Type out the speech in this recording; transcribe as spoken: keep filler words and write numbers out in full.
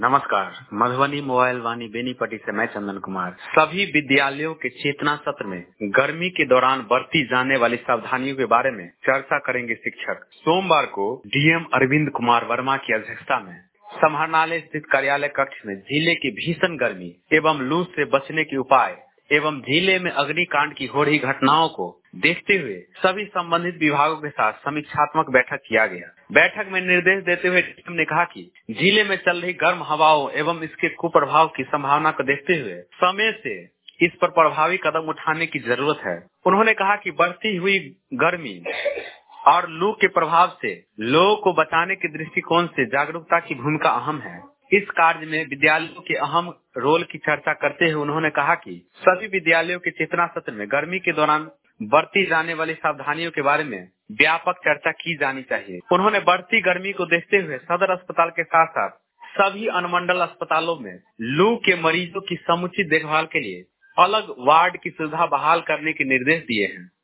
नमस्कार। मधुबनी मोबाइल वाणी बेनीपट्टी से मैं चंदन कुमार। सभी विद्यालयों के चेतना सत्र में गर्मी के दौरान बरती जाने वाली सावधानियों के बारे में चर्चा करेंगे शिक्षक। सोमवार को डीएम अरविंद कुमार वर्मा की अध्यक्षता में समाहरणालय स्थित कार्यालय कक्ष में जिले की भीषण गर्मी एवं लू से बचने के उपाय एवं जिले में अग्निकांड की हो रही घटनाओं को देखते हुए सभी संबंधित विभागों के साथ समीक्षात्मक बैठक किया गया। बैठक में निर्देश देते हुए डीएम ने कहा कि जिले में चल रही गर्म हवाओं एवं इसके कुप्रभाव की संभावना को देखते हुए समय से इस पर प्रभावी कदम उठाने की जरूरत है। उन्होंने कहा कि बढ़ती हुई गर्मी और लू के प्रभाव से लोगों को बचाने के दृष्टिकोण से जागरूकता की भूमिका अहम है। इस कार्य में विद्यालयों के अहम रोल की चर्चा करते हुए उन्होंने कहा कि सभी विद्यालयों के चेतना सत्र में गर्मी के दौरान बरती जाने वाली सावधानियों के बारे में व्यापक चर्चा की जानी चाहिए। उन्होंने बढ़ती गर्मी को देखते हुए सदर अस्पताल के साथ साथ सभी अनुमंडल अस्पतालों में लू के मरीजों की समुचित देखभाल के लिए अलग वार्ड की सुविधा बहाल करने के निर्देश दिए हैं।